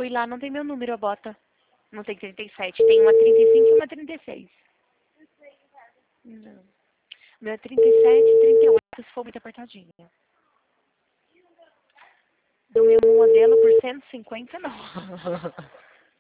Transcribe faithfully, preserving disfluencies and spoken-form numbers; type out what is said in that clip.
fui lá, não tem meu número a bota. Não tem trinta e sete, tem uma trinta e cinco e uma trinta e seis. Não. Meu é trinta e sete, trinta e oito, se for muito apertadinha. Do meu modelo por cento e cinquenta, não.